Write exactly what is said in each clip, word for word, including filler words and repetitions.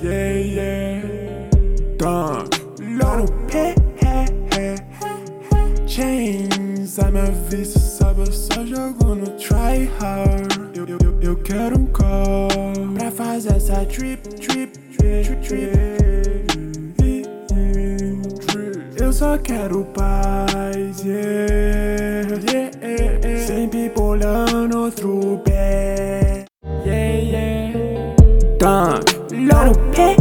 Yeah, yeah. Dunk, lá no pé. Chains, a minha vista, sabe, eu só jogo no try hard. Eu, eu, eu, eu quero um call pra fazer essa trip, trip, trip, trip. Eu só quero paz, yeah, yeah, yeah. Sempre bolando outro pé, yeah, yeah. Dunk, lá no pé.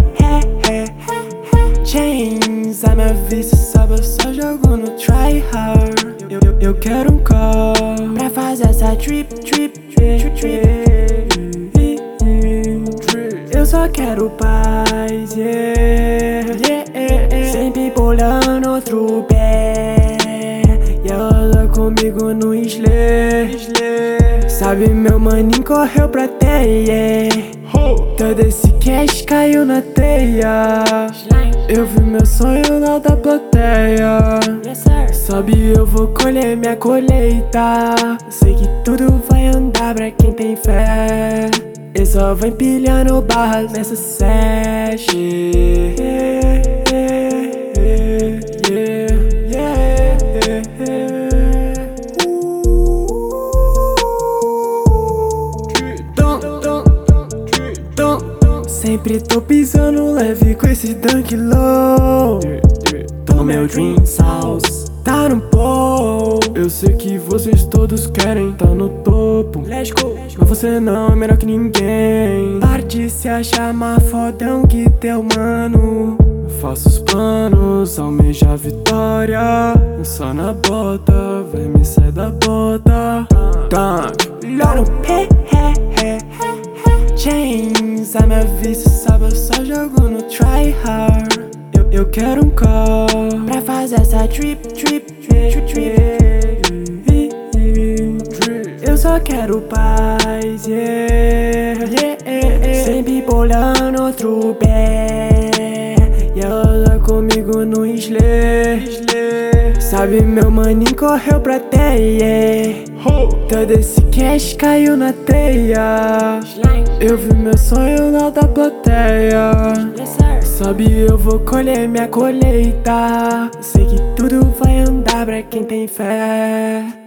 Chains, a minha vista, sabe, eu só jogo no try hard. Eu, eu, eu quero um call pra fazer essa trip, trip, trip, trip. Eu só quero paz, yeah, yeah, yeah. Sempre bolando outro pé. E ela comigo no slay. Sabe, meu maninho correu pra teia. Todo esse cash caiu na teia. Eu vi meu sonho na da plateia. Sabe, eu vou colher minha colheita. Sei que tudo vai andar pra quem tem fé. Eu só vou empilhando barras nessa set. Yeah, yeah, yeah, yeah. Dum, dum, dum, dum. Sempre tô pisando leve com esse dunk low. Tô no meu dream house, tá no pole. Eu sei que vocês todos querem tá no topo. Let's go. Mas você não é melhor que ninguém. Para de se achar mais fodão que teu mano. Faço os planos, almeja a vitória. Só na bota, vem me sai da bota. Dunk, lá no pé. Chains, a minha vista, sabe, eu só jogo no try hard. Eu, eu quero um call pra fazer essa trip, trip, trip, trip. Eu só quero paz, yeah, yeah, yeah. Sempre bolando outro pé. E ela comigo no slay. Sabe, meu maninho correu pra teia. Todo esse cash caiu na teia. Eu vi meu sonho na da plateia. Sabe, eu vou colher minha colheita. Sei que tudo vai andar pra quem tem fé.